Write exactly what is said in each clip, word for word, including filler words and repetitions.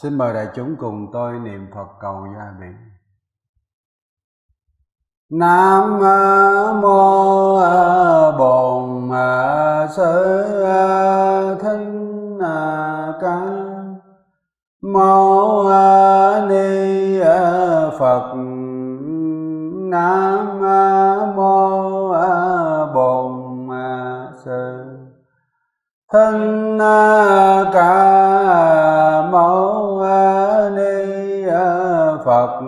Xin mời đại chúng cùng tôi niệm Phật cầu gia bị. Nam mô Bổn Sư Thích Ca Mâu Ni Phật. Nam mô Bổn Sư Thích Ca Mâu Ni Phật.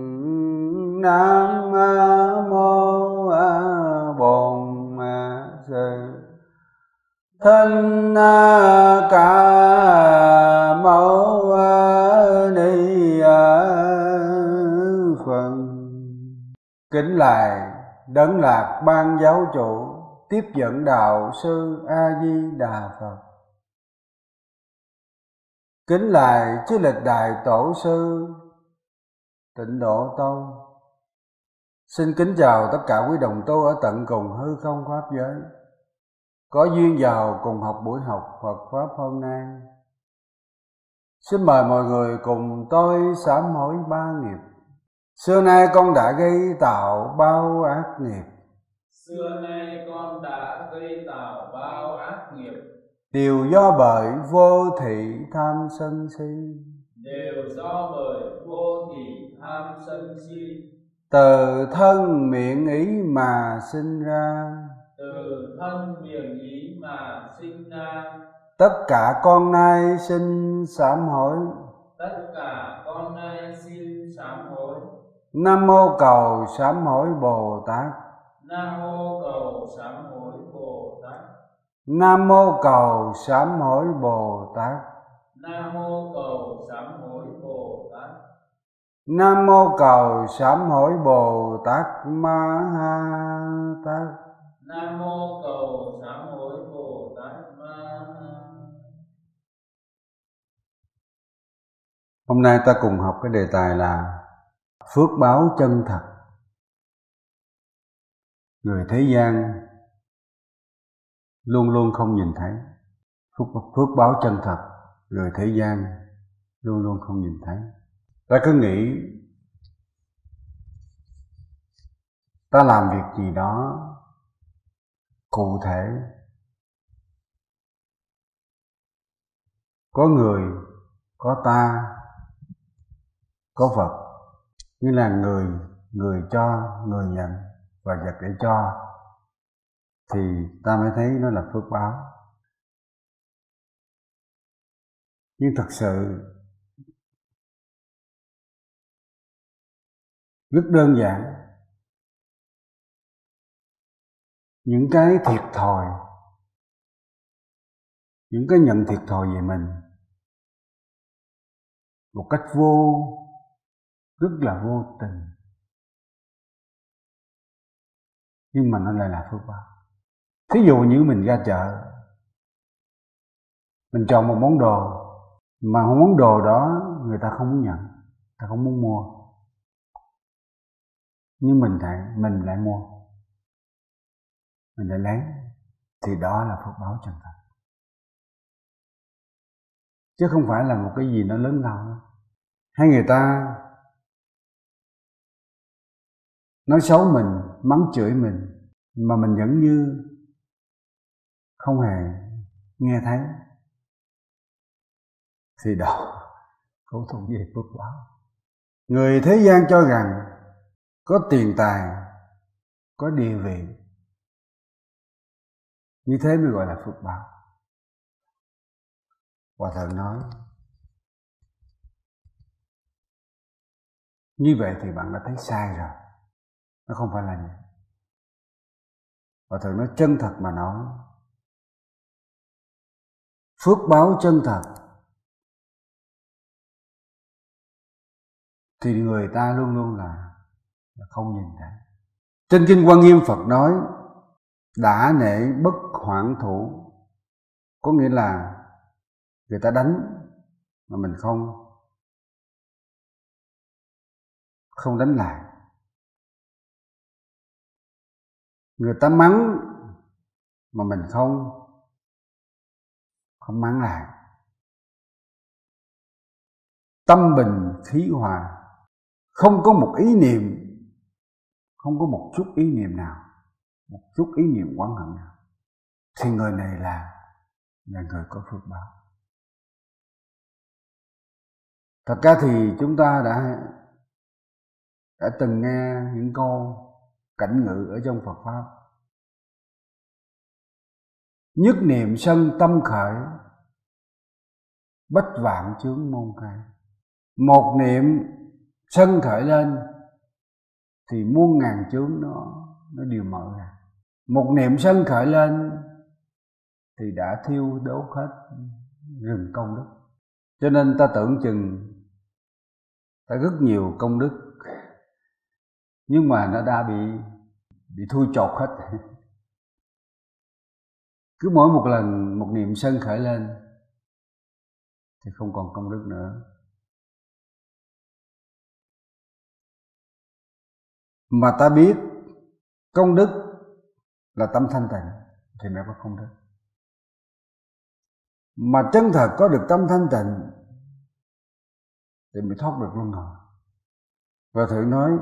Nam mô Bổn Sư Thích Ca Mâu Ni Phật. Kính lạy Đấng Lạc Ban Giáo Chủ, tiếp dẫn đạo sư A Di Đà Phật. Kính lạy chư lịch đại tổ sư Tịnh Độ Tông. Xin kính chào tất cả quý đồng tu ở tận cùng hư không pháp giới, có duyên vào cùng học buổi học Phật pháp hôm nay. Xin mời mọi người cùng tôi sám hối ba nghiệp. Xưa nay con đã gây tạo bao ác nghiệp. Xưa nay con đã gây tạo bao ác nghiệp. Đều do bởi vô thị tham sân si. Đều do bởi vô thị tham sân si. Từ thân miệng ý mà sinh ra. Từ thân miệng ý mà sinh ra. Tất cả con nay xin sám hối. Tất cả con nay xin sám hối. Nam mô cầu sám hối Bồ Tát. Nam mô cầu sám hối Bồ Tát. Nam mô cầu sám hối Bồ Tát. Nam mô cầu sám hối Bồ Tát. Nam mô cầu sám hối Bồ Tát Ma Ha Tát. Nam mô cầu sám hối Bồ Tát Ma Ha. Hôm nay ta cùng học cái đề tài là phước báo chân thật. Người thế gian luôn luôn không nhìn thấy phước, phước báo chân thật. Người thế gian luôn luôn không nhìn thấy. Ta cứ nghĩ ta làm việc gì đó cụ thể, có người, có ta, có vật, như là người, người cho, người nhận và vật để cho, thì ta mới thấy nó là phước báo. Nhưng thật sự rất đơn giản. Những cái thiệt thòi, những cái nhận thiệt thòi về mình một cách vô, rất là vô tình, nhưng mà nó lại là phước báo. Thí dụ như mình ra chợ, mình chọn một món đồ mà món đồ đó người ta không muốn nhận, người ta không muốn mua, nhưng mình lại mình lại mua, mình lại lấy, thì đó là phước báo chân thật, chứ không phải là một cái gì nó lớn lao. Hay người ta nói xấu mình, mắng chửi mình, mà mình vẫn như không hề nghe thấy, thì đó cũng thuộc về phước báo. Người thế gian cho rằng có tiền tài, có địa vị, như thế mới gọi là phước báo. Hòa Thượng nói như vậy thì bạn đã thấy sai rồi, nó không phải là như vậy. Hòa Thượng nói chân thật mà nói, phước báo chân thật thì người ta luôn luôn là, là không nhìn thấy. Trên Kinh Quan Nghiêm Phật nói đã nể bất hoãn thủ, có nghĩa là người ta đánh mà mình không không đánh lại, người ta mắng mà mình không không mắng lại. tâm bình khí hòa, không có một ý niệm, không có một chút ý niệm nào, một chút ý niệm oán hận nào, thì người này là là người có phước báo. Thật ra thì chúng ta đã đã từng nghe những câu cảnh ngữ ở trong Phật pháp: nhất niệm sân tâm khởi, bách vạn chướng môn khai. Một niệm sân khởi lên thì muôn ngàn chướng nó nó đều mở ra. Một niệm sân khởi lên thì đã thiêu đốt hết rừng công đức. Cho nên ta tưởng chừng ta rất nhiều công đức, nhưng mà nó đã bị bị thui chột hết. Cứ mỗi một lần một niệm sân khởi lên thì không còn công đức nữa. Mà ta biết công đức là tâm thanh tịnh thì mới có công đức. Mà chân thật có được tâm thanh tịnh thì mới thoát được luân hồi. Và Thượng nói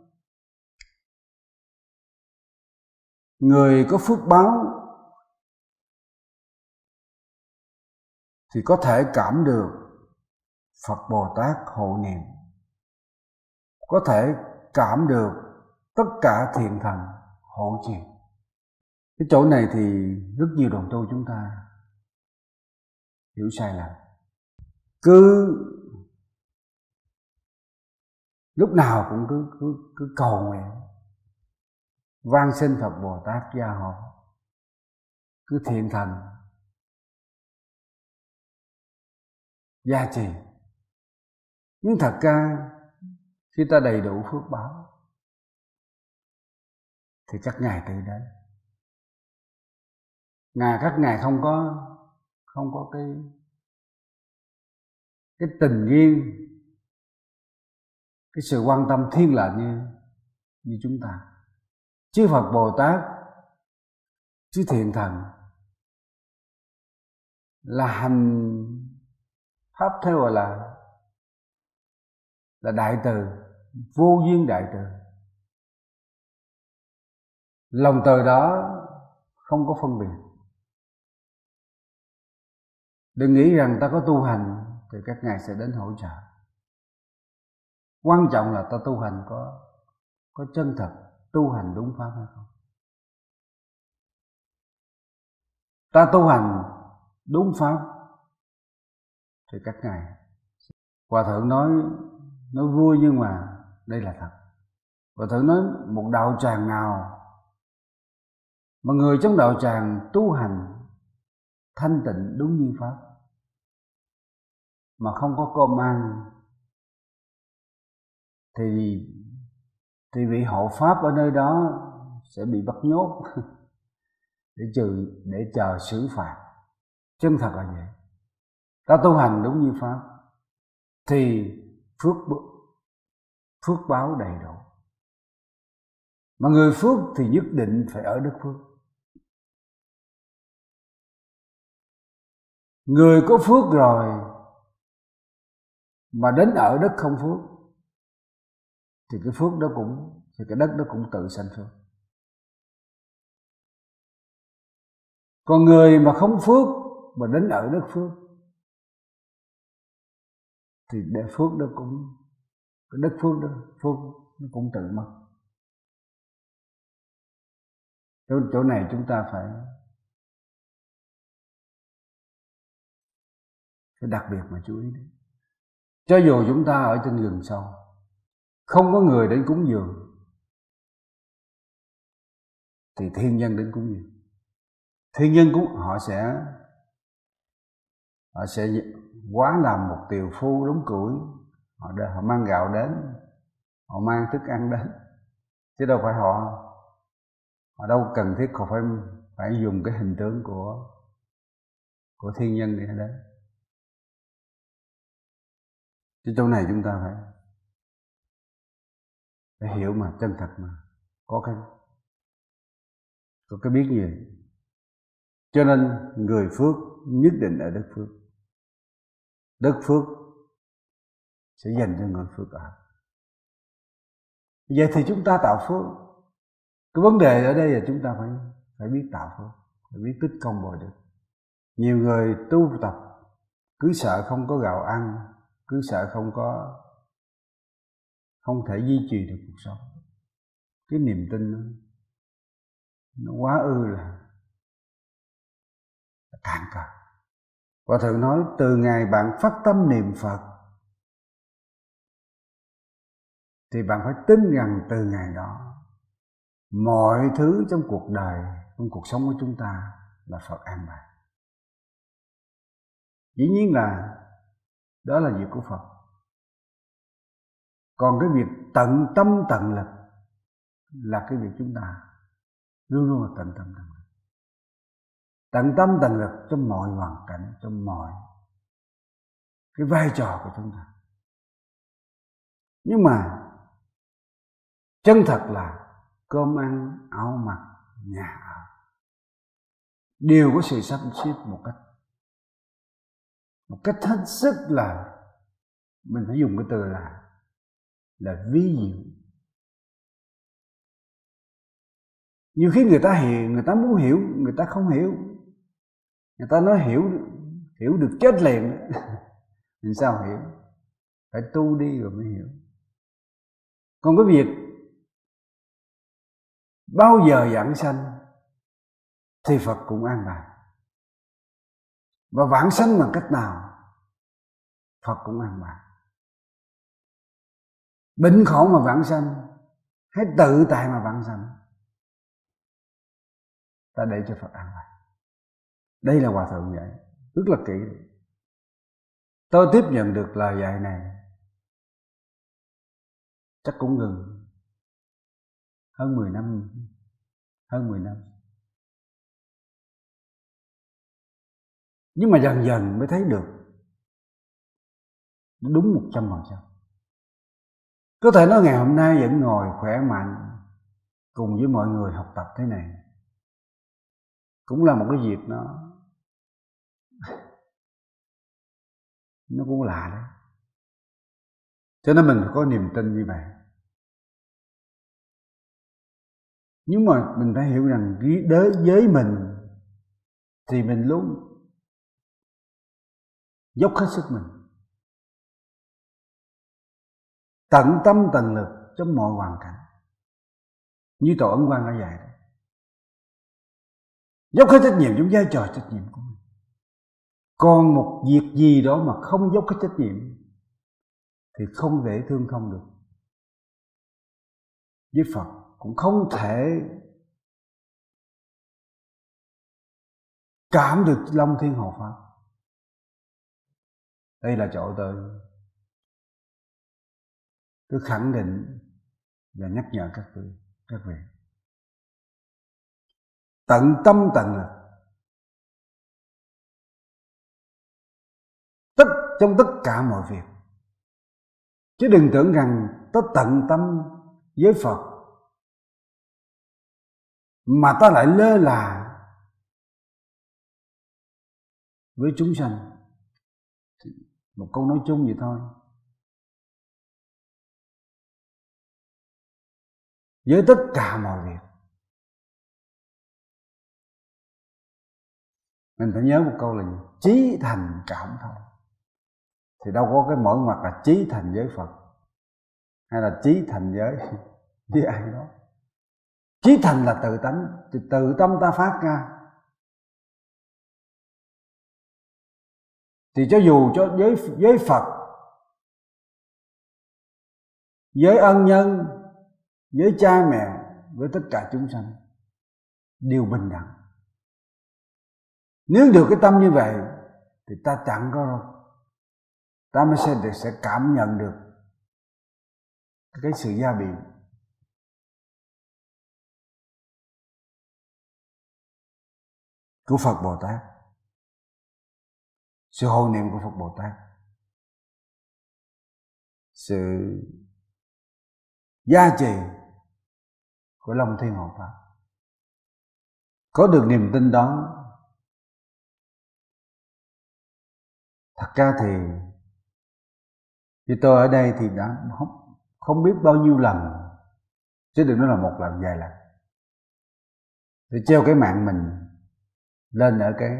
người có phước báo thì có thể cảm được Phật Bồ Tát hộ niệm, có thể cảm được tất cả thiện thần hộ trì. Cái chỗ này thì rất nhiều đồng tu chúng ta hiểu sai lầm. Cứ lúc nào cũng cứ cứ cứ cầu nguyện van xin Phật Bồ Tát gia hộ, cứ thiện thần gia trì. Nhưng thật ra khi ta đầy đủ phước báo thì các ngài tự đến. Ngài các ngài không có không có cái cái tình duyên, cái sự quan tâm thiên lệch như như chúng ta. Chư Phật Bồ Tát, chư thiện thần là hành pháp theo gọi là là đại từ, vô duyên đại từ. Lòng từ đó không có phân biệt. Đừng nghĩ rằng ta có tu hành thì các ngài sẽ đến hỗ trợ. Quan trọng là ta tu hành có có chân thật, tu hành đúng pháp hay không. Ta tu hành đúng pháp thì các ngài. Hòa Thượng nói nói vui nhưng mà đây là thật. Hòa Thượng nói một đạo tràng nào mà người trong đạo tràng tu hành thanh tịnh đúng như pháp mà không có cơm ăn thì thì vị hộ pháp ở nơi đó sẽ bị bắt nhốt để trừ để chờ xử phạt. Chân thật là vậy. Ta tu hành đúng như pháp thì phước phước báo đầy đủ. Mà người phước thì nhất định phải ở đất phước. Người có phước rồi mà đến ở đất không phước thì cái phước đó cũng thì cái đất đó cũng tự sanh phước. Còn người mà không phước mà đến ở đất phước thì để phước đó cũng cái đất phước đó phước nó cũng tự mất. Chỗ, chỗ này chúng ta phải phải đặc biệt mà chú ý đến. Cho dù chúng ta ở trên rừng sâu, không có người đến cúng dường thì thiên nhân đến cúng dường. Thiên nhân cũng họ sẽ họ sẽ quá làm một tiều phu đống củi, họ họ mang gạo đến, họ mang thức ăn đến, chứ đâu phải họ họ đâu cần thiết họ phải phải dùng cái hình tướng của của thiên nhân để đến. Chứ chỗ này chúng ta phải phải hiểu mà chân thật mà có cái có cái biết gì. Cho nên người phước nhất định ở đất phước. Đất phước sẽ dành cho người phước ở. Vậy thì chúng ta tạo phước. Cái vấn đề ở đây là chúng ta phải phải biết tạo phước, phải biết tích công bồi được. Nhiều người tu tập cứ sợ không có gạo ăn, cứ sợ không có không thể duy trì được cuộc sống. Cái niềm tin nó, nó quá ư là, là cạn cờ. Hòa thượng nói từ ngày bạn phát tâm niệm Phật thì bạn phải tin rằng từ ngày đó mọi thứ trong cuộc đời, trong cuộc sống của chúng ta là Phật an bài. Dĩ nhiên là đó là việc của Phật. Còn cái việc tận tâm tận lực là cái việc chúng ta luôn luôn là tận tâm tận lực. Tận tâm tận lực trong mọi hoàn cảnh, trong mọi cái vai trò của chúng ta. Nhưng mà chân thật là cơm ăn, áo mặc, nhà ở đều có sự sắp xếp một cách một cách hết sức là, mình phải dùng cái từ là là vi diệu. Nhiều khi người ta hiểu, người ta muốn hiểu, người ta không hiểu. Người ta nói hiểu hiểu được chết liền. Mình sao hiểu? Phải tu đi rồi mới hiểu. Còn cái việc bao giờ giảng sanh thì Phật cũng an bài. Và vãng sanh bằng cách nào Phật cũng an bài. Bệnh khổ mà vãng sanh hay tự tại mà vãng sanh, ta để cho Phật an bài. Đây là Hòa thượng dạy rất là kỹ. Tôi tiếp nhận được lời dạy này chắc cũng gần hơn mười năm, hơn mười năm. Nhưng mà dần dần mới thấy được đúng một trăm phần trăm. Có thể nói ngày hôm nay vẫn ngồi khỏe mạnh cùng với mọi người học tập thế này cũng là một cái việc nó nó cũng lạ đấy. Cho nên mình phải có niềm tin như vậy. Nhưng mà mình phải hiểu rằng đối với mình thì mình luôn dốc hết sức mình, tận tâm tận lực trong mọi hoàn cảnh, như Tổ Ấn Quang đã dạy đấy. Dốc hết trách nhiệm trong vai trò trách nhiệm của mình. Còn một việc gì đó mà không dốc hết trách nhiệm thì không thể thương không được. Với Phật cũng không thể cảm được long thiên hộ pháp. Đây là chỗ tôi tôi khẳng định và nhắc nhở các vị, các vị tận tâm tận lực tất trong tất cả mọi việc, chứ đừng tưởng rằng ta tận tâm với Phật mà ta lại lơ là với chúng sanh. Một câu nói chung vậy thôi. Với tất cả mọi việc mình phải nhớ một câu là chí thành cảm thông. Thì đâu có cái mỗi mặt là chí thành với Phật hay là chí thành với với ai đó. Chí thành là tự tánh, thì từ tâm ta phát ra. Thì cho dù cho với với Phật, với ân nhân, với cha mẹ, với tất cả chúng sanh đều bình đẳng. Nếu được cái tâm như vậy thì ta chẳng có đâu, ta mới sẽ, sẽ cảm nhận được cái sự gia bị. Của Phật Bồ Tát, sự hồi niệm của Phật Bồ Tát, sự gia trì của Long Thiên Hộ Pháp. Có được niềm tin đó, thật ra thì Thì tôi ở đây thì đã không, không biết bao nhiêu lần, chứ đừng nói là một lần, vài lần, thì treo cái mạng mình lên ở cái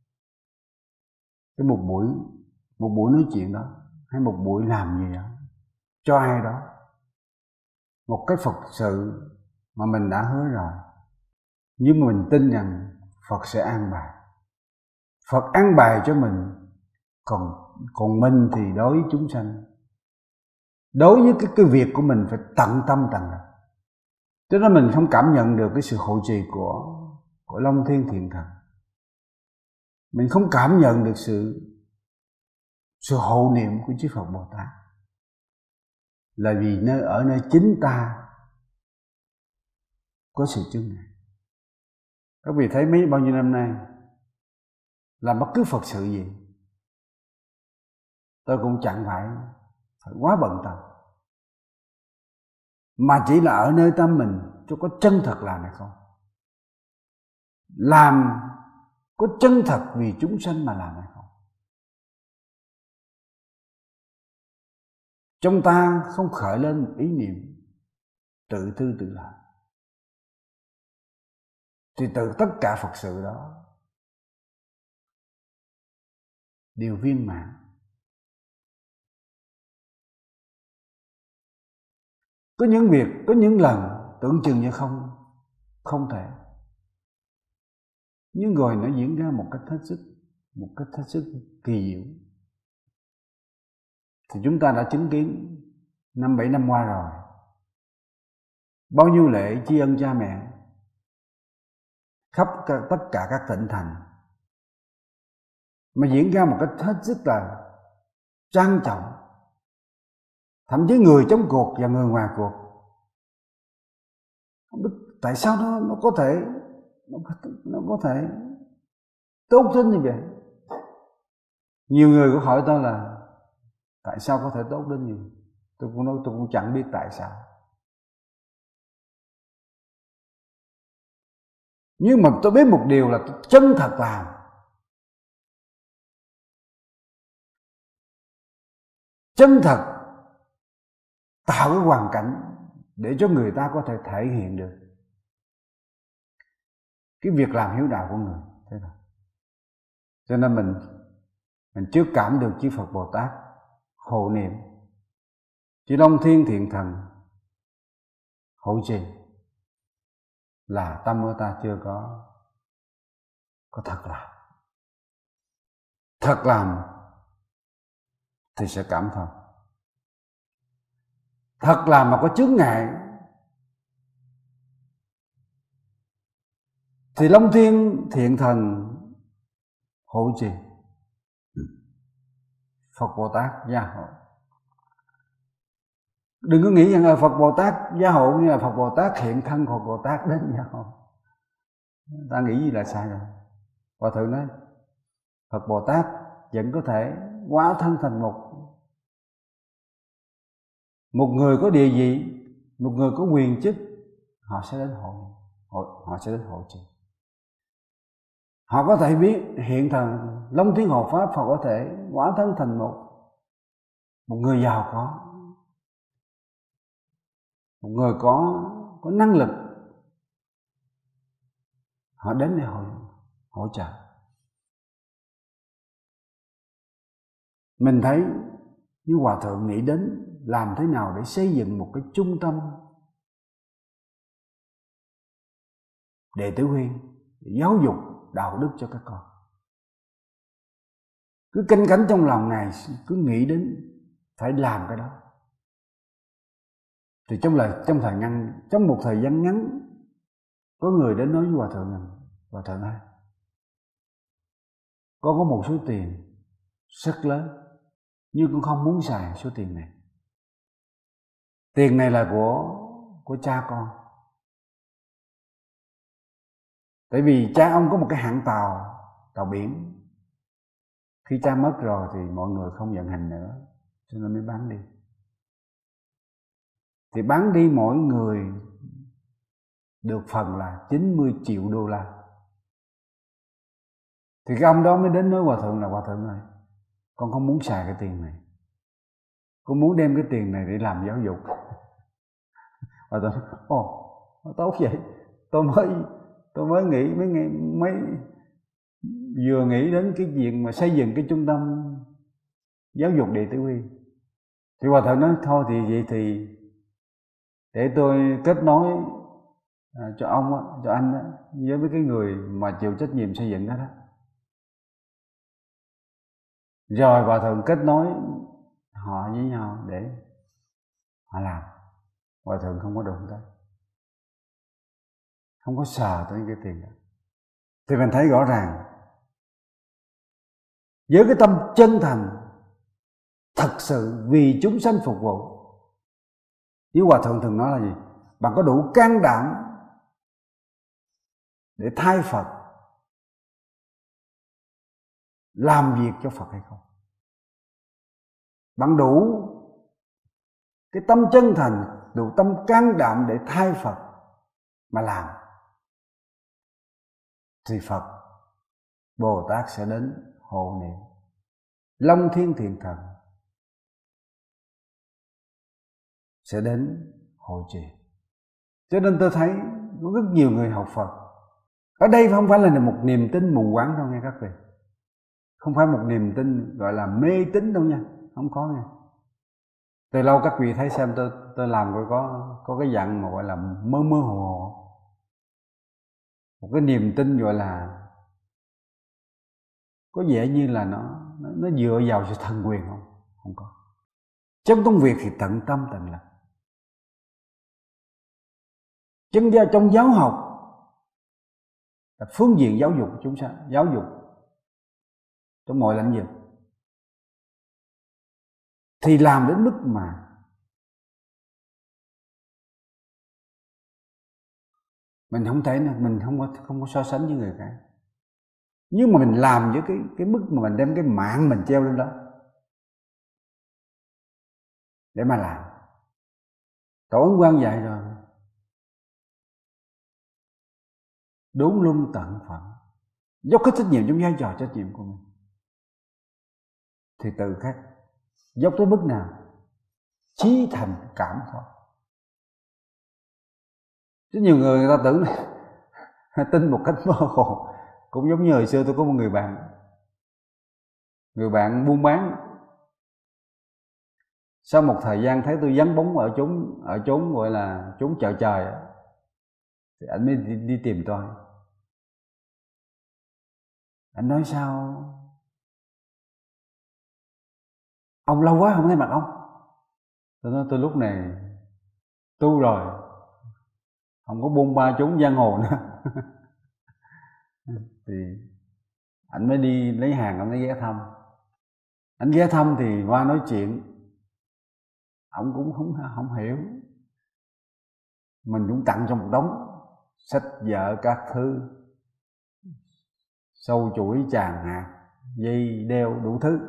cái một buổi một buổi nói chuyện đó, hay một buổi làm gì đó cho ai đó, một cái Phật sự mà mình đã hứa rồi. Nhưng mà mình tin rằng Phật sẽ an bài. Phật an bài cho mình, còn còn mình thì đối với chúng sanh, đối với cái, cái việc của mình phải tận tâm tận lực. Cho nên mình không cảm nhận được cái sự hộ trì của, của Long Thiên Thiện Thần. Mình không cảm nhận được sự, sự hộ niệm của chư Phật Bồ Tát. Là vì nơi ở nơi chính ta có sự chứng ngại. Các vị thấy mấy bao nhiêu năm nay làm bất cứ Phật sự gì, tôi cũng chẳng phải, phải quá bận tâm, mà chỉ là ở nơi tâm mình cho có chân thật làm hay không. Làm có chân thật vì chúng sanh mà làm hay không. Trong ta không khởi lên một ý niệm tự tư tự lợi, thì từ tất cả Phật sự đó đều viên mãn. Có những việc, có những lần tưởng chừng như không không thể, nhưng rồi nó diễn ra một cách hết sức, một cách hết sức kỳ diệu. Thì chúng ta đã chứng kiến năm bảy năm qua rồi, bao nhiêu lễ tri ân cha mẹ khắp tất cả các tỉnh thành, mà diễn ra một cách hết sức là trang trọng. Thậm chí người trong cuộc và người ngoài cuộc không biết tại sao nó nó có thể nó, nó có thể tốt đến như vậy. Nhiều người có hỏi tôi là tại sao có thể tốt đến như vậy. Tôi cũng nói tôi cũng chẳng biết tại sao. Nhưng mà tôi biết một điều là tôi chân thật làm. Chân thật tạo cái hoàn cảnh để cho người ta có thể thể hiện được cái việc làm hiếu đạo của người. Thế thôi. Cho nên mình mình chưa cảm được chư Phật Bồ Tát hộ niệm, chư Long Thiên Thiện Thần hộ trì, là tâm của ta chưa có có thật làm. Thật làm thì sẽ cảm thông. Thật làm mà có chướng ngại thì Long Thiên Thiện Thần hộ trì, Phật Bồ Tát gia hộ. Đừng có nghĩ rằng là Phật Bồ Tát gia hộ như là Phật Bồ Tát hiện thân Phật Bồ Tát đến gia hộ. Ta nghĩ gì là sai rồi. Hòa thượng nói Phật Bồ Tát vẫn có thể hóa thân thành một một người có địa vị, một người có quyền chức, họ sẽ đến hộ, họ, họ sẽ đến hộ trì. Họ có thể biết hiện thần Long Thiên Hộ Pháp, họ có thể hóa thân thành một một người giàu có, một người có có năng lực, họ đến để hỗ hỗ trợ. Mình thấy như Hòa thượng nghĩ đến làm thế nào để xây dựng một cái trung tâm đệ tử huynh để giáo dục đạo đức cho các con. Cứ canh cánh trong lòng này, cứ nghĩ đến phải làm cái đó. Thì trong lời trong thời ngắn, trong một thời gian ngắn, có người đến nói với Hòa thượng rằng Hòa thượng ơi, con có một số tiền rất lớn, nhưng con không muốn xài số tiền này. Tiền này là của của cha con. Tại vì cha ông có một cái hãng tàu, tàu biển. Khi cha mất rồi thì mọi người không vận hành nữa, cho nên mới bán đi. Thì bán đi mỗi người được phần là chín mươi triệu đô la. Thì cái ông đó mới đến nói Hòa thượng là Hòa thượng ơi, con không muốn xài cái tiền này, Con muốn đem cái tiền này để làm giáo dục. Và tôi nói, ồ, tốt vậy. Tôi mới tôi mới nghĩ mấy ngày mấy vừa nghĩ đến cái việc mà xây dựng cái trung tâm giáo dục Đệ Tử Quy. Thì Hòa Thượng nói thôi thì vậy thì để tôi kết nối à, cho ông á, cho anh á, với mấy cái người mà chịu trách nhiệm xây dựng đó đó. Rồi Hòa Thượng kết nối họ với nhau để họ làm. Hòa Thượng không có đụng tới, không có sờ tới cái tiền đó. Thì mình thấy rõ ràng với cái tâm chân thành thật sự vì chúng sanh phục vụ. Như Hòa Thượng thường nói là gì? Bạn có đủ can đảm để thay Phật, làm việc cho Phật hay không? Bạn đủ cái tâm chân thành, đủ tâm can đảm để thay Phật mà làm, thì Phật, Bồ Tát sẽ đến hộ niệm, Long Thiên Thiện Thần sẽ đến hộ trì. Cho nên tôi thấy có rất nhiều người học Phật. Ở đây không phải là một niềm tin mù quáng đâu nghe các vị. Không phải một niềm tin gọi là mê tín đâu nha, không có nha. Từ lâu các vị thấy xem tôi tôi làm rồi có có cái dạng mà gọi là mơ mơ hồ hồ. Một cái niềm tin gọi là có vẻ như là nó nó, nó dựa vào sự thần quyền không? Không có. Trong công việc thì tận tâm tận lực. Chân ra trong giáo học là phương diện giáo dục chúng ta, giáo dục trong mọi lĩnh vực thì làm đến mức mà mình không thể, mình không có không có so sánh với người khác. Nhưng mà mình làm với cái cái mức mà mình đem cái mạng mình treo lên đó để mà làm. Tổ Ấn Quang dạy rồi, đúng luân tận phận, dốc hết trách nhiệm trong vai trò trách nhiệm của mình. Thì từ khác dốc tới mức nào chí thành cảm thôi. Chứ nhiều người người ta tưởng là tin một cách mơ hồ. Cũng giống như hồi xưa tôi có một người bạn, người bạn buôn bán. Sau một thời gian thấy tôi vắng bóng ở chốn ở chốn gọi là chốn chợ trời, thì anh mới đi, đi tìm tôi. Anh nói sao ông lâu quá không thấy mặt ông. Tôi nói tôi lúc này tu rồi, không có buôn ba chốn giang hồ nữa. Thì anh mới đi lấy hàng, anh mới ghé thăm. Anh ghé thăm thì qua nói chuyện, ông cũng không không hiểu. Mình cũng tặng cho một đống sách vở các thứ, sâu chuỗi tràng hạt, dây đeo đủ thứ.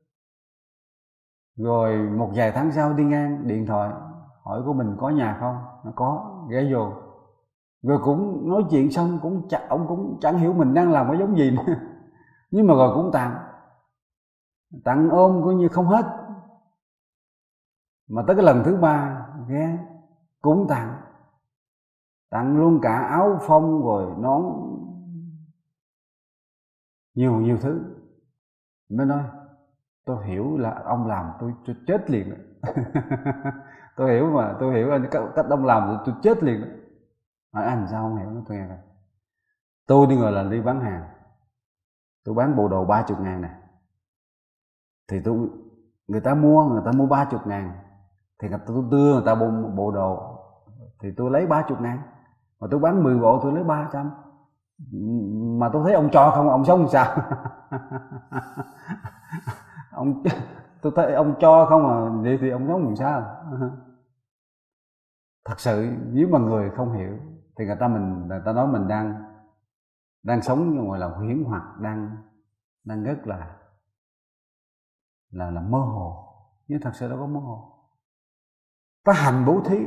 Rồi một vài tháng sau đi ngang điện thoại hỏi của mình có nhà không? Nó có, ghé vô. Rồi cũng nói chuyện xong cũng ch- ông cũng chẳng hiểu mình đang làm cái giống gì nữa. Nhưng mà rồi cũng tặng. Tặng ôm coi như không hết. Mà tới cái lần thứ ba ghé cũng tặng. Tặng luôn cả áo phông rồi nón, nhiều nhiều thứ. Mới nói tôi hiểu là ông làm tôi, tôi chết liền đó. Tôi hiểu mà, tôi hiểu anh cách ông làm tôi, tôi chết liền đó. Hỏi anh sao không hiểu? Nó tôi nghe rồi. Tôi đi ngồi là đi bán hàng, tôi bán bộ đồ ba chục ngàn nè, thì tôi người ta mua người ta mua ba chục ngàn, thì người ta tôi đưa người ta bộ, bộ đồ thì tôi lấy ba chục ngàn, mà tôi bán mười bộ tôi lấy ba trăm. Mà tôi thấy ông cho không, ông sống sao? Ông tôi thấy ông cho không à, vậy thì ông sống làm sao? Thật sự nếu mà người không hiểu thì người ta mình người ta nói mình đang đang sống gọi là huyễn hoặc, đang đang rất là là là mơ hồ, nhưng thật sự đâu có mơ hồ. Ta hành bố thí,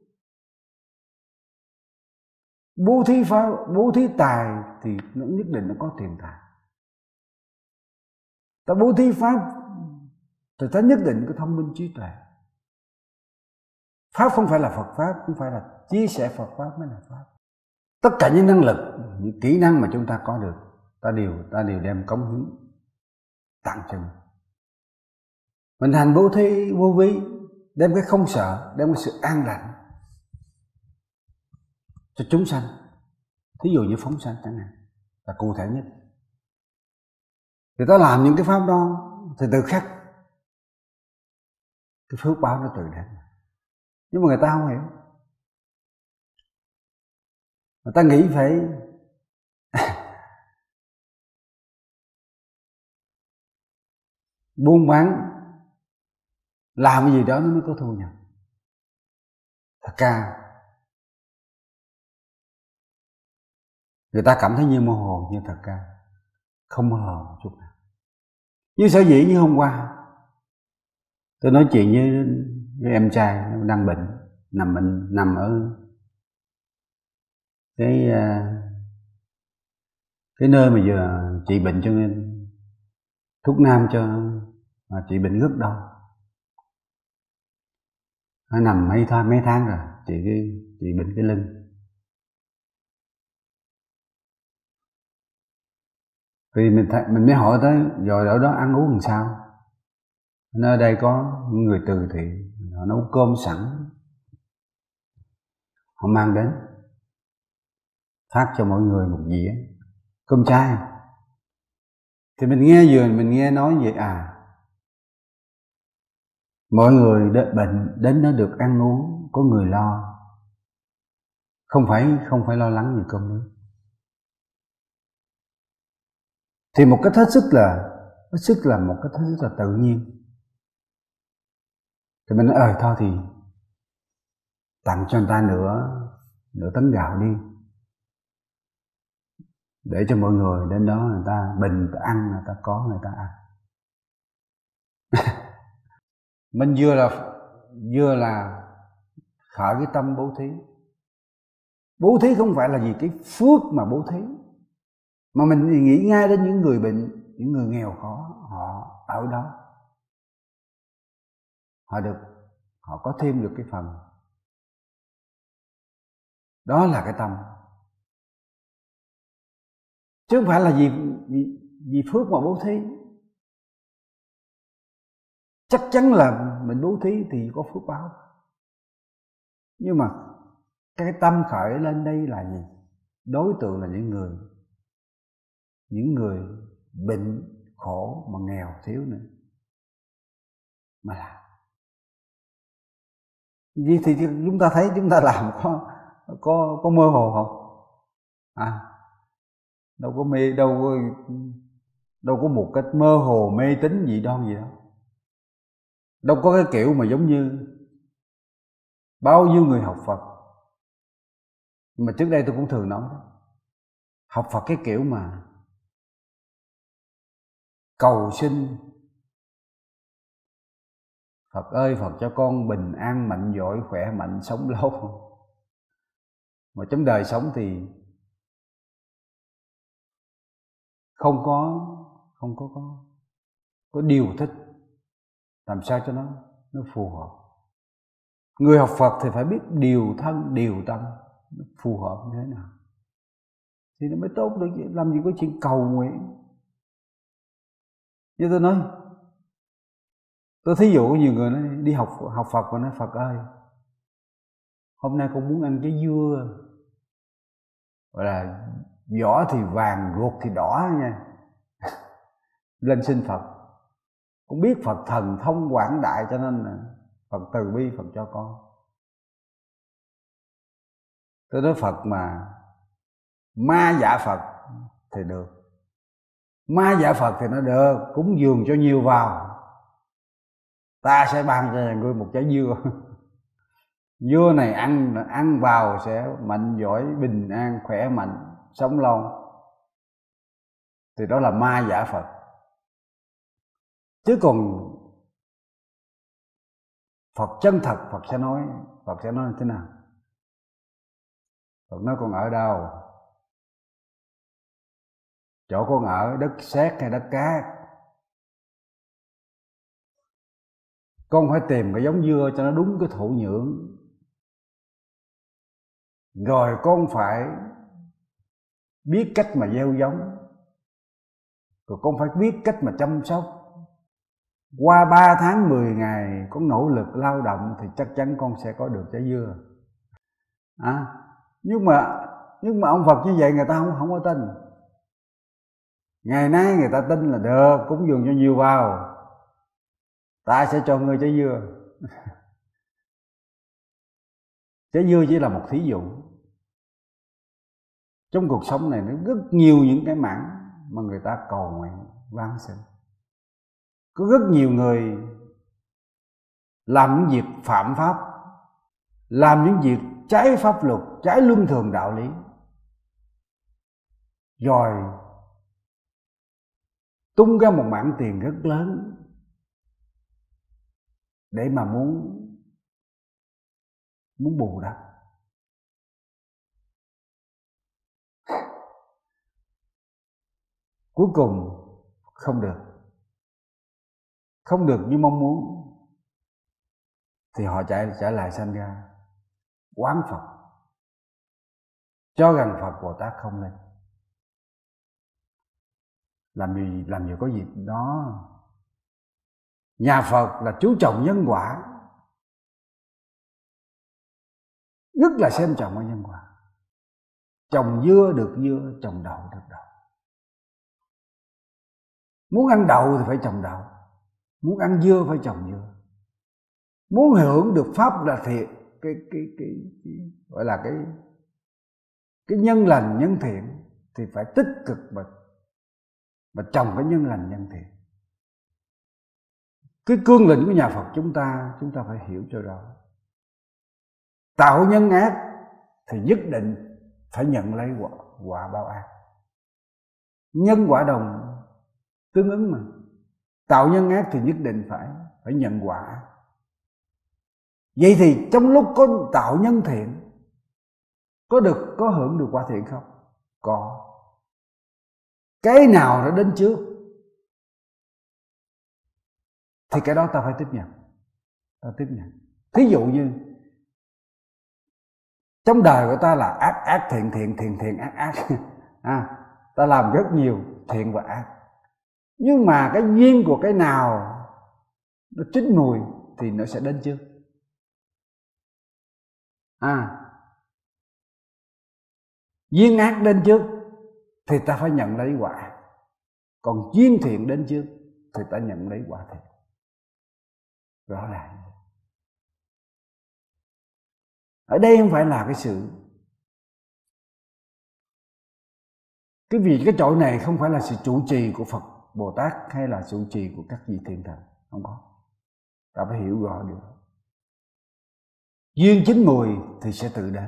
bố thí pháp, bố thí tài thì nó nhất định nó có tiền tài. Ta bố thí pháp thì ta nhất định có thông minh trí tuệ. Pháp không phải là Phật Pháp, không phải là chia sẻ Phật Pháp mới là Pháp. Tất cả những năng lực, những kỹ năng mà chúng ta có được, ta đều, ta đều đem cống hiến tặng cho mình. Mình hành bố thí vô vi, đem cái không sợ, đem cái sự an lành cho chúng sanh. Thí dụ như phóng sanh chẳng hạn, là cụ thể nhất. Thì ta làm những cái pháp đó thì tự khắc cái phước báo nó tự đến. Nhưng mà người ta không hiểu. Người ta nghĩ phải buôn bán, làm cái gì đó nó mới có thu nhập. Thật ra người ta cảm thấy như mơ hồ, nhưng thật ra không mơ hồ một chút nào. Như sở dĩ như hôm qua tôi nói chuyện với, với em trai nó đang bệnh, nằm bệnh nằm ở cái cái nơi mà vừa trị bệnh, cho nên thuốc nam cho mà trị bệnh rất đau. Nó nằm mấy tháng mấy tháng rồi, trị cái trị bệnh cái lưng. Thì mình th- mình mới hỏi tới rồi ở đó ăn uống làm sao. Nơi đây có những người từ thiện, họ nấu cơm sẵn, họ mang đến phát cho mọi người một dĩa cơm chay. Thì mình nghe vừa mình nghe nói vậy, à, mọi người đến bệnh đến nó được ăn uống, có người lo, không phải không phải lo lắng về cơm nước. Thì một cách hết sức là hết sức là một cách hết sức là tự nhiên. Thì mình nói ờ thôi thì tặng cho người ta nửa nửa tấn gạo đi, để cho mọi người đến đó người ta bình người ta ăn, người ta có người ta ăn. Mình vừa là vừa là khởi cái tâm bố thí. Bố thí không phải là vì cái phước mà bố thí, mà mình nghĩ ngay đến những người bệnh, những người nghèo khó, họ ở đó, họ được, họ có thêm được cái phần. Đó là cái tâm, chứ không phải là vì vì, vì phước mà bố thí. Chắc chắn là mình bố thí thì có phước báo, nhưng mà cái tâm khởi lên đây là gì? Đối tượng là những người những người bệnh khổ mà nghèo thiếu nữa mà làm. Vì thì chúng ta thấy chúng ta làm có có có mơ hồ không? À, đâu có mê, đâu có đâu có một cách mơ hồ mê tín gì đoan gì đâu. Đâu có cái kiểu mà giống như bao nhiêu người học Phật. Nhưng mà trước đây tôi cũng thường nói đó, học Phật cái kiểu mà cầu xin Phật ơi, Phật cho con bình an, mạnh giỏi, khỏe mạnh, sống lâu. Mà trong đời sống thì không có không có có có điều thích làm sao cho nó nó phù hợp. Người học Phật thì phải biết điều thân, điều tâm, nó phù hợp như thế nào thì nó mới tốt được. Làm gì có chuyện cầu nguyện. Như tôi nói, tôi thí dụ nhiều người nói đi học học Phật và nói Phật ơi, hôm nay con muốn ăn cái dưa, gọi là vỏ thì vàng, ruột thì đỏ nha, lên xin Phật. Cũng biết Phật thần thông quảng đại cho nên là Phật từ bi, Phật cho con. Tôi nói Phật mà ma dạ Phật thì được, ma dạ Phật thì nó được, cúng dường cho nhiều vào, ta sẽ ban cho người một trái dưa. Dưa này ăn ăn vào sẽ mạnh giỏi, bình an, khỏe mạnh, sống lâu. Thì đó là ma giả Phật. Chứ còn Phật chân thật, Phật sẽ nói, Phật sẽ nói như thế nào? Phật nói con ở đâu? Chỗ con ở đất sét hay đất cát? Con phải tìm cái giống dưa cho nó đúng cái thổ nhưỡng, rồi con phải biết cách mà gieo giống, rồi con phải biết cách mà chăm sóc. Qua ba tháng mười ngày con nỗ lực lao động thì chắc chắn con sẽ có được trái dưa. À, nhưng mà nhưng mà ông Phật như vậy người ta không không có tin. Ngày nay người ta tin là được, cúng dường cho nhiều vào, ta sẽ cho ngươi trái dưa. Trái dưa chỉ là một thí dụ. Trong cuộc sống này nó rất nhiều những cái mảng mà người ta cầu nguyện van xin. Có rất nhiều người làm những việc phạm pháp, làm những việc trái pháp luật, trái luân thường đạo lý, rồi tung ra một mảng tiền rất lớn để mà muốn muốn bù đắp. Cuối cùng không được, không được như mong muốn, thì họ chạy trở lại sanh ra oán Phật, cho rằng Phật Bồ Tát không lên. Làm gì làm gì có gì đó. Nhà Phật là chú trọng nhân quả, rất là xem trọng ở nhân quả. Trồng dưa được dưa, trồng đậu được đậu. Muốn ăn đậu thì phải trồng đậu, muốn ăn dưa phải trồng dưa. Muốn hưởng được pháp là thiện, cái cái cái, cái gọi là cái cái nhân lành nhân thiện thì phải tích cực mà mà trồng cái nhân lành nhân thiện. Cái cương lĩnh của nhà Phật chúng ta, chúng ta phải hiểu cho rõ. Tạo nhân ác thì nhất định phải nhận lấy quả, quả báo ác. Nhân quả đồng tương ứng mà. Tạo nhân ác thì nhất định phải phải nhận quả. Vậy thì trong lúc có tạo nhân thiện, có được có hưởng được quả thiện không? Có. Cái nào nó đến trước thì cái đó ta phải tiếp nhận. Ta tiếp nhận. Thí dụ như trong đời của ta là ác ác thiện thiện thiện thiện ác ác. À, ta làm rất nhiều thiện và ác. Nhưng mà cái duyên của cái nào nó chín mùi thì nó sẽ đến trước. À, duyên ác đến trước thì ta phải nhận lấy quả. Còn duyên thiện đến trước thì ta nhận lấy quả thiện. Rõ ràng. Ở đây không phải là cái sự, cái vì cái chỗ này không phải là sự trụ trì của Phật Bồ Tát hay là trụ trì của các vị thiện thần, không có. Ta phải hiểu rõ điều đó. Duyên chín mùi thì sẽ tự đến.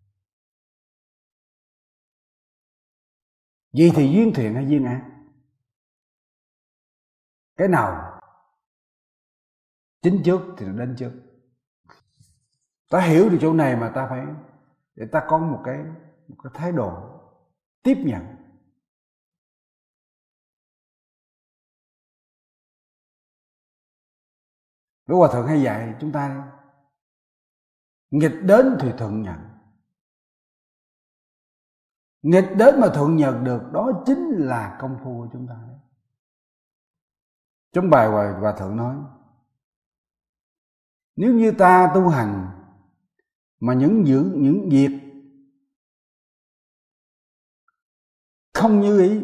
Vậy thì duyên thiện hay duyên ác? Cái nào chín trước thì nó đến trước. Ta hiểu được chỗ này mà ta phải, để ta có một cái, một cái thái độ tiếp nhận. Đức Hòa Thượng hay dạy chúng ta nghịch đến thì thuận nhận. Nghịch đến mà thuận nhận được, đó chính là công phu của chúng ta. Trong bài Hòa, Hòa Thượng nói, nếu như ta tu hành mà những những những việc không như ý,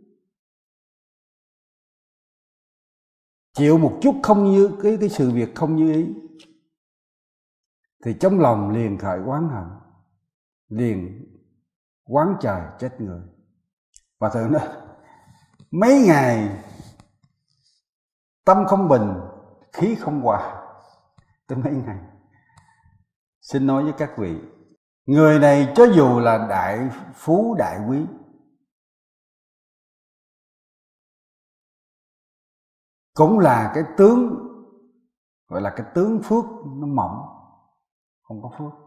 chịu một chút không như cái cái sự việc không như ý, thì trong lòng liền khởi oán hận, liền oán trời trách người. Và Thượng nói mấy ngày tâm không bình, khí không hòa, tới mấy ngày. Xin nói với các vị, người này cho dù là đại phú đại quý, cũng là cái tướng, gọi là cái tướng phước nó mỏng, không có phước.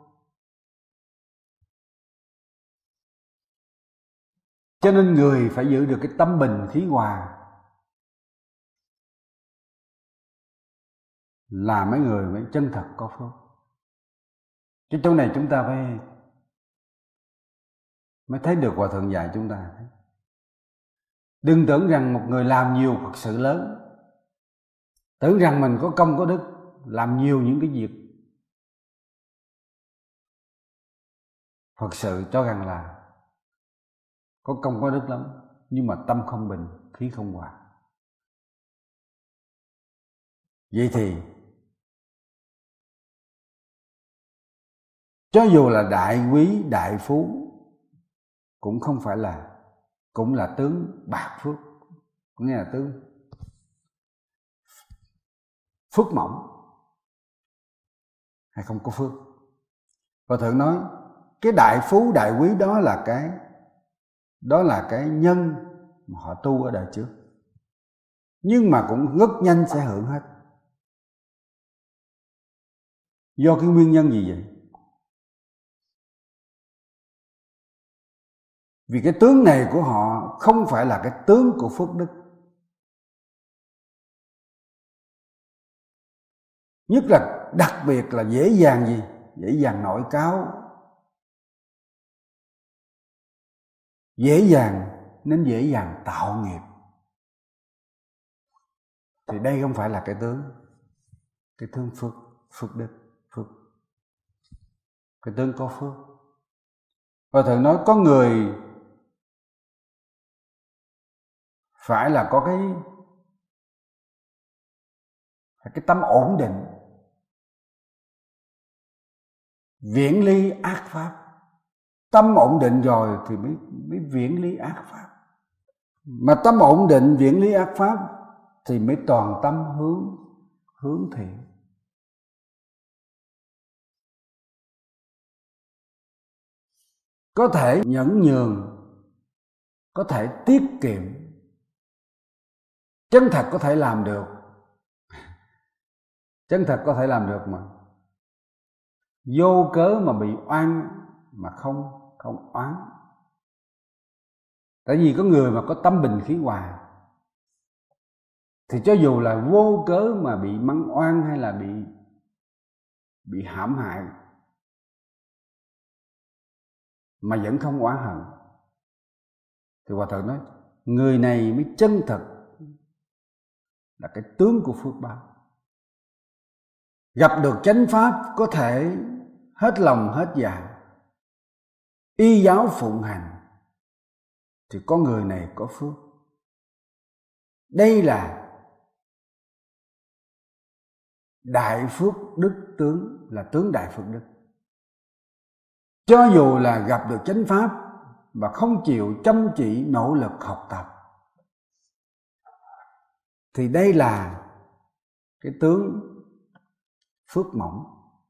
Cho nên người phải giữ được cái tâm bình khí hòa, là mấy người mới chân thật có phước. Chứ chỗ này chúng ta phải mới thấy được Hòa Thượng dạy chúng ta. Đừng tưởng rằng một người làm nhiều Phật sự lớn, tưởng rằng mình có công có đức, làm nhiều những cái việc Phật sự cho rằng là có công có đức lắm, nhưng mà tâm không bình, khí không hòa. Vậy thì cho dù là đại quý, đại phú cũng không phải là, cũng là tướng bạc phước, nghĩa là tướng phước mỏng hay không có phước. Hòa Thượng nói cái đại phú đại quý đó là cái đó là cái nhân mà họ tu ở đời trước, nhưng mà cũng rất nhanh sẽ hưởng hết. Do cái nguyên nhân gì vậy? Vì cái tướng này của họ không phải là cái tướng của phước đức. Nhất là đặc biệt là dễ dàng gì? Dễ dàng nội cáo, dễ dàng nên dễ dàng tạo nghiệp. Thì đây không phải là cái tướng, cái tướng phước, phước đức, phước, cái tướng có phước. Và Thượng nói có người phải là có cái cái tâm ổn định, viễn ly ác pháp. Tâm ổn định rồi thì mới, mới viễn ly ác pháp. Mà tâm ổn định viễn ly ác pháp thì mới toàn tâm hướng hướng thiện. Có thể nhẫn nhường, có thể tiết kiệm, chân thật có thể làm được. Chân thật có thể làm được mà. Vô cớ mà bị oan mà không không oán. Tại vì có người mà có tâm bình khí hòa thì cho dù là vô cớ mà bị mắng oan hay là bị bị hãm hại mà vẫn không oán hận, thì Hòa Thượng nói người này mới chân thật là cái tướng của phước báo. Gặp được chánh pháp có thể hết lòng hết dạ, y giáo phụng hành, thì có người này có phước. Đây là đại phước đức tướng, là tướng đại phước đức. Cho dù là gặp được chánh pháp mà không chịu chăm chỉ nỗ lực học tập, thì đây là cái tướng phước mỏng.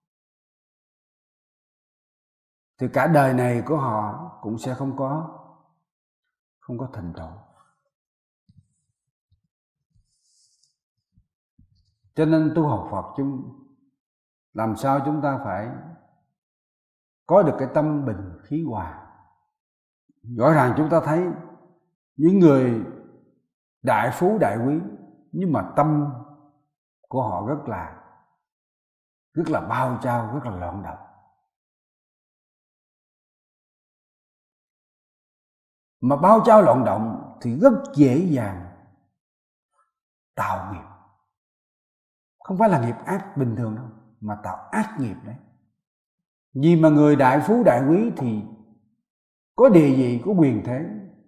Thì cả đời này của họ cũng sẽ không có không có thành tựu. Cho nên tu học Phật chúng làm sao chúng ta phải có được cái tâm bình khí hòa. Rõ ràng chúng ta thấy những người đại phú đại quý, nhưng mà tâm của họ rất là rất là bao trao, rất là loạn động. Mà bao trao loạn động thì rất dễ dàng tạo nghiệp. Không phải là nghiệp ác bình thường đâu, mà tạo ác nghiệp đấy. Vì mà người đại phú đại quý thì có địa vị, có quyền thế,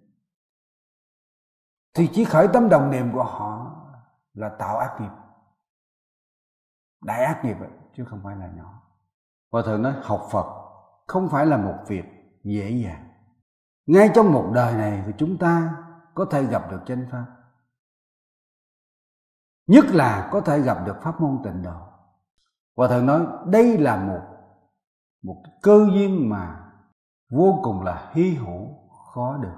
thì chỉ khởi tâm đồng niệm của họ là tạo ác nghiệp, đại ác nghiệp ấy, chứ không phải là nhỏ. Hòa Thượng nói học Phật không phải là một việc dễ dàng. Ngay trong một đời này thì chúng ta có thể gặp được chánh pháp, nhất là có thể gặp được pháp môn Tịnh Độ. Hòa Thượng nói đây là một một cơ duyên mà vô cùng là hy hữu, khó được.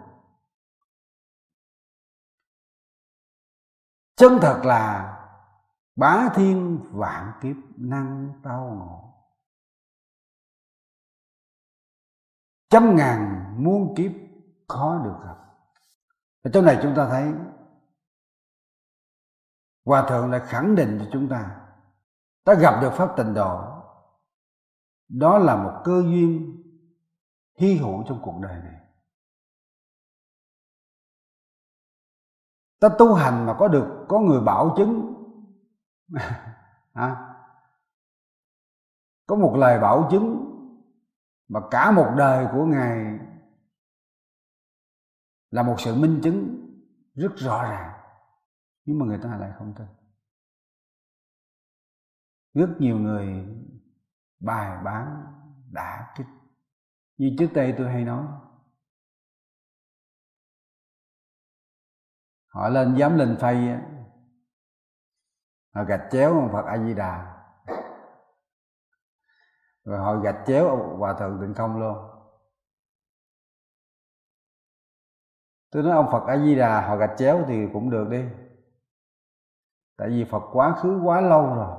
Chân thật là bá thiên vạn kiếp năng tao ngộ, trăm ngàn muôn kiếp khó được gặp. Ở chỗ này chúng ta thấy Hòa Thượng lại khẳng định cho chúng ta, ta gặp được pháp Tịnh Độ, đó là một cơ duyên hy hữu trong cuộc đời này. ta tu hành mà có được có người bảo chứng à, có một lời bảo chứng mà cả một đời của Ngài là một sự minh chứng rất rõ ràng, nhưng mà người ta lại không tin. Rất nhiều người bài bán đả kích, như trước đây tôi hay nói, họ lên dám lên phay, họ gạch chéo ông Phật A Di Đà, rồi họ gạch chéo ông Hòa Thượng Tịnh Không luôn. Tôi nói ông Phật A Di Đà họ gạch chéo thì cũng được đi, tại vì Phật quá khứ quá lâu rồi,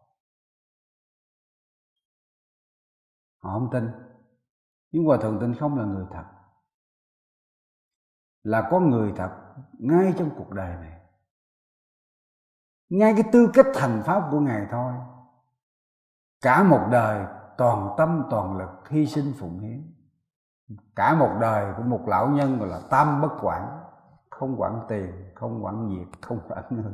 họ không tin. Nhưng Hòa Thượng Tịnh Không là người thật, là có người thật ngay trong cuộc đời này, ngay cái tư cách thành pháp của Ngài thôi, cả một đời toàn tâm toàn lực hy sinh phụng hiến, cả một đời của một lão nhân gọi là tam bất quản, không quản tiền, không quản việc, không quản người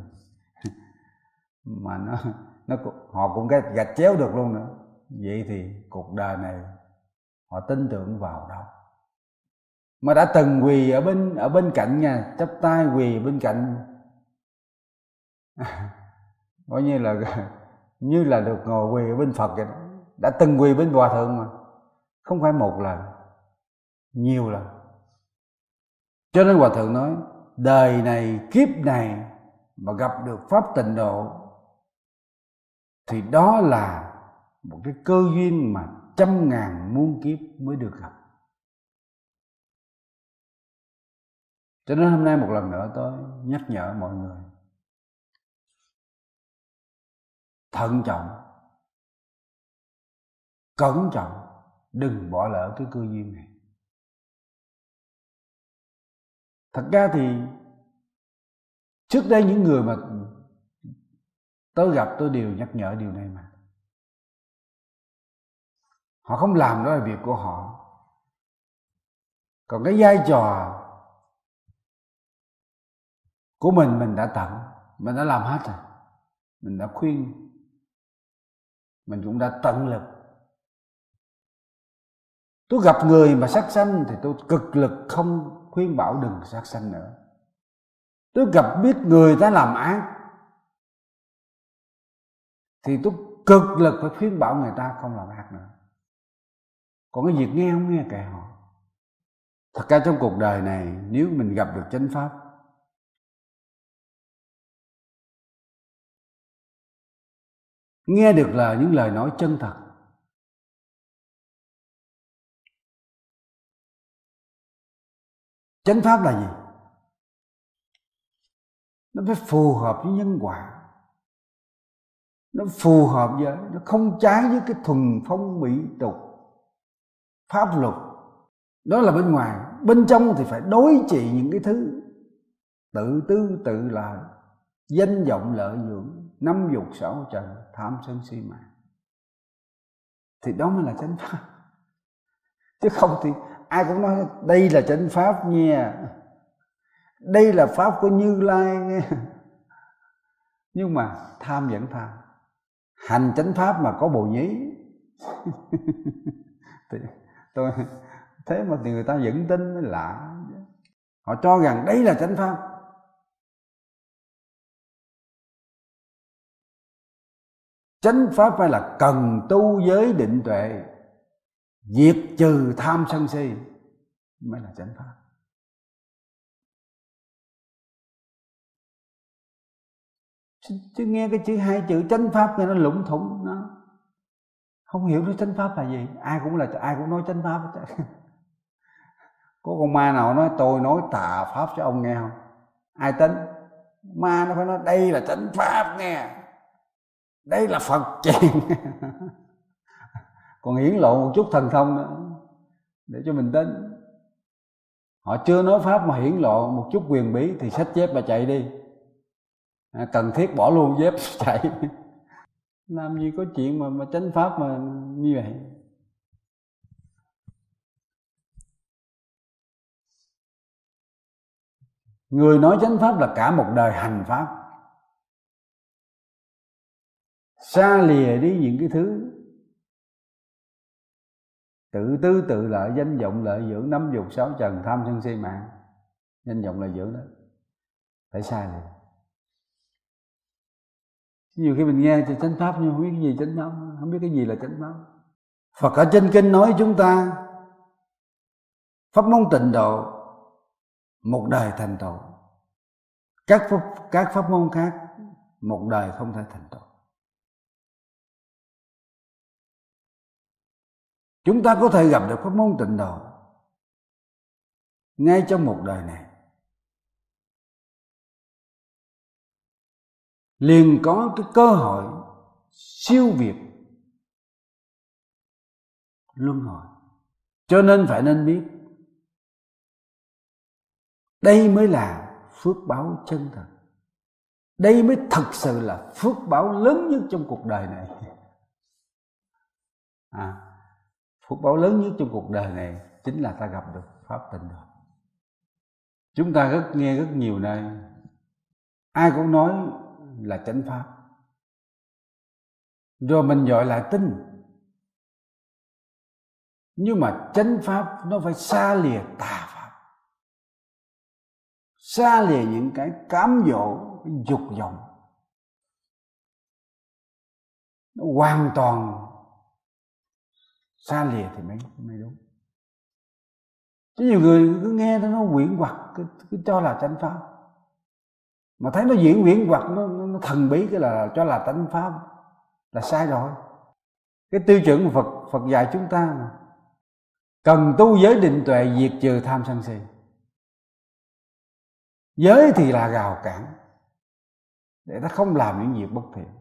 mà nó, nó họ cũng cái gạch chéo được luôn nữa. Vậy thì cuộc đời này họ tin tưởng vào đâu? Mà đã từng quỳ ở bên ở bên cạnh nha, chắp tay quỳ bên cạnh coi như là như là được ngồi quỳ ở bên Phật vậy đó. Đã từng quỳ bên Hòa Thượng mà, không phải một lần, nhiều lần. Cho nên Hòa Thượng nói đời này kiếp này mà gặp được pháp tịnh độ thì đó là một cái cơ duyên mà trăm ngàn muôn kiếp mới được gặp. Cho nên hôm nay một lần nữa tôi nhắc nhở mọi người thận trọng, cẩn trọng, đừng bỏ lỡ cái cơ duyên này. Thật ra thì trước đây những người mà tôi gặp tôi đều nhắc nhở điều này mà. Họ không làm, đó là việc của họ. Còn cái vai trò của mình, mình đã tận, mình đã làm hết rồi. Mình đã khuyên, mình cũng đã tận lực. Tôi gặp người mà sát sanh thì tôi cực lực không khuyên bảo đừng sát sanh nữa. Tôi gặp biết người ta làm ác thì tôi cực lực phải khuyên bảo người ta không làm ác nữa. Còn cái việc nghe không nghe kệ họ. Thật ra trong cuộc đời này nếu mình gặp được chánh pháp, nghe được là những lời nói chân thật, chánh pháp là gì? Nó phải phù hợp với nhân quả, nó phù hợp với, nó không trái với cái thuần phong mỹ tục pháp luật. Đó là bên ngoài. Bên trong thì phải đối trị những cái thứ tự tư tự lợi, danh vọng lợi dưỡng, năm dục sáu trần, tham sân si mạng, thì đó mới là chánh pháp. Chứ không thì ai cũng nói đây là chánh pháp nha, đây là pháp của Như Lai nha. Nhưng mà tham vẫn tham. Hành chánh pháp mà có bồ nhí thì tôi thế mà thì người ta vẫn tin, mới lạ. Họ cho rằng đấy là chánh pháp. Chánh pháp phải là cần tu giới định tuệ, diệt trừ tham sân si mới là chánh pháp. Chứ nghe cái chữ hai chữ chánh pháp nghe nó lủng thủng, nó không hiểu được chánh pháp là gì. Ai cũng là ai cũng nói chánh pháp. Có con ma nào nói tôi nói tà pháp cho ông nghe không? Ai tính? Ma nó phải nói đây là chánh pháp nghe, đây là Phật truyền. Còn hiển lộ một chút thần thông nữa để cho mình tin. Họ chưa nói pháp mà hiển lộ một chút quyền bí thì xách dép mà chạy đi. À, cần thiết bỏ luôn dép chạy. Làm gì có chuyện mà mà chánh pháp mà như vậy. Người nói chánh pháp là cả một đời hành pháp, xa lìa đi những cái thứ tự tư tự lợi, danh vọng lợi dưỡng, năm dục sáu trần, tham sân si mạng. Danh vọng lợi dưỡng đó phải xa lìa. Nhiều khi mình nghe thì chánh pháp nhưng không biết cái gì chánh pháp, không biết cái gì là chánh pháp. Phật ở trên kinh nói chúng ta pháp môn tịnh độ một đời thành tựu, các pháp, các pháp môn khác một đời không thể thành tựu. Chúng ta có thể gặp được pháp môn tịnh độ ngay trong một đời này, liền có cái cơ hội siêu việt luân hồi. Cho nên phải nên biết đây mới là phước báo chân thật, đây mới thật sự là phước báo lớn nhất trong cuộc đời này. À, phước báo lớn nhất trong cuộc đời này chính là ta gặp được pháp tịnh độ. Chúng ta rất nghe rất nhiều nơi, ai cũng nói là chánh pháp, rồi mình gọi lại tin. Nhưng mà chánh pháp nó phải xa lìa tà pháp, xa lìa những cái cám dỗ, cái dục vọng, nó hoàn toàn xa lìa thì mới, mới đúng. Chứ nhiều người cứ nghe nó quyển hoặc, cứ, cứ cho là chánh pháp, mà thấy nó diễn quyển hoặc, nó, nó, nó thần bí, cái là cho là chánh pháp, là sai rồi. Cái tiêu chuẩn của Phật, Phật dạy chúng ta mà cần tu giới định tuệ, diệt trừ tham sân si. Giới thì là rào cản để ta không làm những việc bất thiện.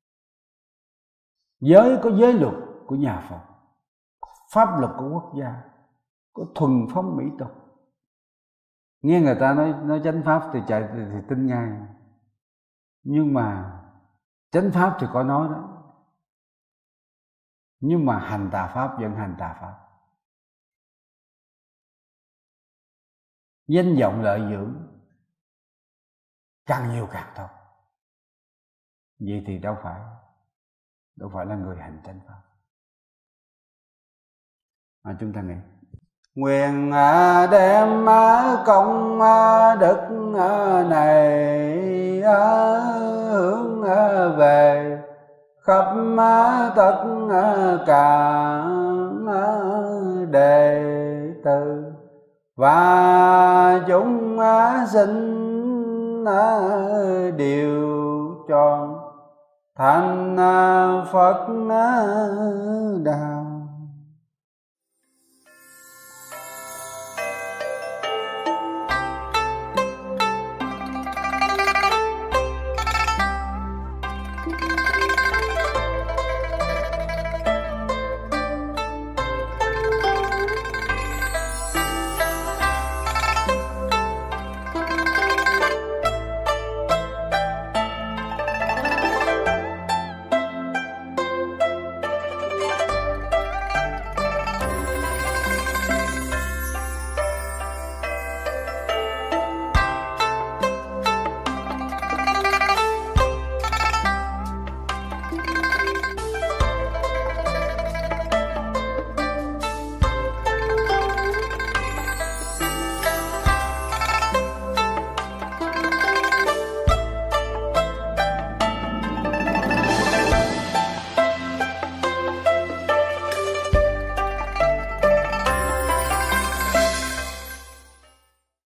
Giới có giới luật của nhà Phật, pháp luật của quốc gia, có thuần phong mỹ tục. Nghe người ta nói nói chánh pháp thì chạy thì, thì tin ngay. Nhưng mà chánh pháp thì có nói đó, nhưng mà hành tà pháp vẫn hành tà pháp. Danh vọng lợi dưỡng càng nhiều càng tốt. Vậy thì đâu phải đâu phải là người hành chánh pháp. Mà chúng ta nghĩ nguyện đem công đức này hướng về khắp tất cả đệ tử và chúng sinh đều tròn thành Phật đạo.